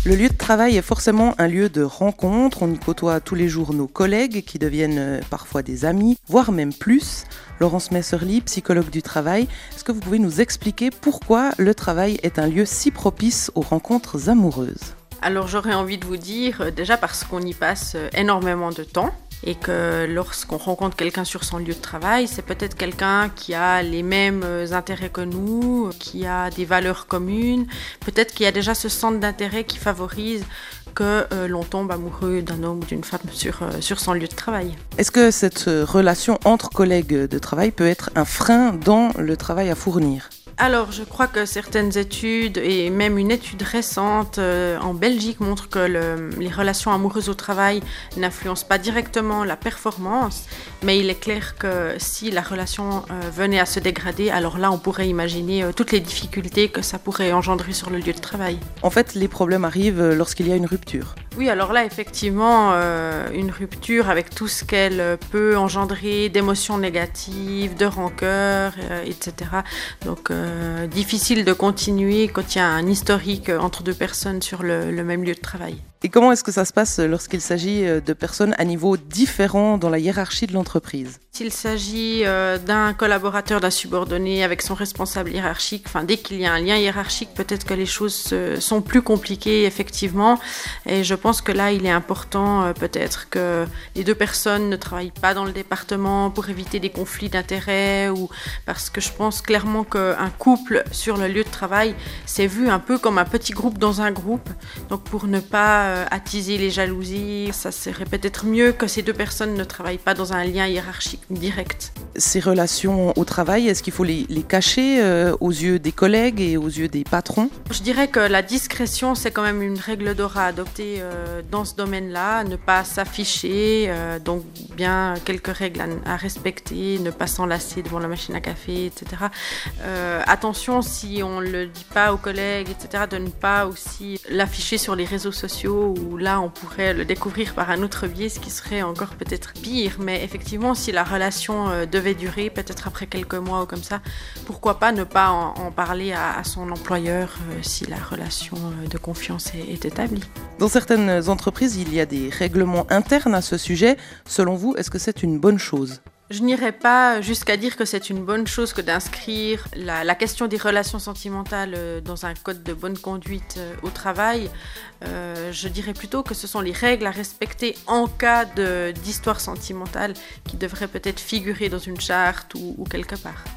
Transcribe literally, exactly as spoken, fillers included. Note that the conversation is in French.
Le lieu de travail est forcément un lieu de rencontre. On y côtoie tous les jours nos collègues qui deviennent parfois des amis, voire même plus. Laurence Messerly, psychologue du travail, est-ce que vous pouvez nous expliquer pourquoi le travail est un lieu si propice aux rencontres amoureuses ? Alors j'aurais envie de vous dire, déjà parce qu'on y passe énormément de temps et que lorsqu'on rencontre quelqu'un sur son lieu de travail, c'est peut-être quelqu'un qui a les mêmes intérêts que nous, qui a des valeurs communes, peut-être qu'il y a déjà ce centre d'intérêt qui favorise que euh, l'on tombe amoureux d'un homme ou d'une femme sur, euh, sur son lieu de travail. Est-ce que cette relation entre collègues de travail peut être un frein dans le travail à fournir ? Alors, je crois que certaines études, et même une étude récente euh, en Belgique, montre que le, les relations amoureuses au travail n'influencent pas directement la performance, mais il est clair que si la relation euh, venait à se dégrader, alors là, on pourrait imaginer euh, toutes les difficultés que ça pourrait engendrer sur le lieu de travail. En fait, les problèmes arrivent lorsqu'il y a une rupture. Oui, alors là, effectivement, euh, une rupture avec tout ce qu'elle peut engendrer d'émotions négatives, de rancœur, euh, et cetera. Donc, euh, Euh, difficile de continuer quand il y a un historique entre deux personnes sur le, le même lieu de travail. Et comment est-ce que ça se passe lorsqu'il s'agit de personnes à niveau différent dans la hiérarchie de l'entreprise ? S'il s'agit euh, d'un collaborateur, d'un subordonné avec son responsable hiérarchique, enfin, dès qu'il y a un lien hiérarchique, peut-être que les choses euh, sont plus compliquées, effectivement. Et je pense que là, il est important euh, peut-être que les deux personnes ne travaillent pas dans le département pour éviter des conflits d'intérêts, ou parce que je pense clairement qu'un couple sur le lieu de travail, c'est vu un peu comme un petit groupe dans un groupe. Donc pour ne pas euh, attiser les jalousies, ça serait peut-être mieux que ces deux personnes ne travaillent pas dans un lien hiérarchique direct. Ces relations au travail, est-ce qu'il faut les, les cacher euh, aux yeux des collègues et aux yeux des patrons ? Je dirais que la discrétion, c'est quand même une règle d'or à adopter euh, dans ce domaine-là. Ne pas s'afficher, euh, donc bien quelques règles à, à respecter, ne pas s'enlacer devant la machine à café, et cetera. Euh, attention, si on ne le dit pas aux collègues, et cetera, de ne pas aussi l'afficher sur les réseaux sociaux, où là, on pourrait le découvrir par un autre biais, ce qui serait encore peut-être pire. Mais effectivement, si la relation euh, devait durer, peut-être après quelques mois ou comme ça, pourquoi pas ne pas en, en parler à, à son employeur euh, si la relation euh, de confiance est, est établie. Dans certaines entreprises, il y a des règlements internes à ce sujet. Selon vous, est-ce que c'est une bonne chose ? Je n'irai pas jusqu'à dire que c'est une bonne chose que d'inscrire la, la question des relations sentimentales dans un code de bonne conduite au travail. Euh, je dirais plutôt que ce sont les règles à respecter en cas de, d'histoire sentimentale qui devraient peut-être figurer dans une charte ou, ou quelque part.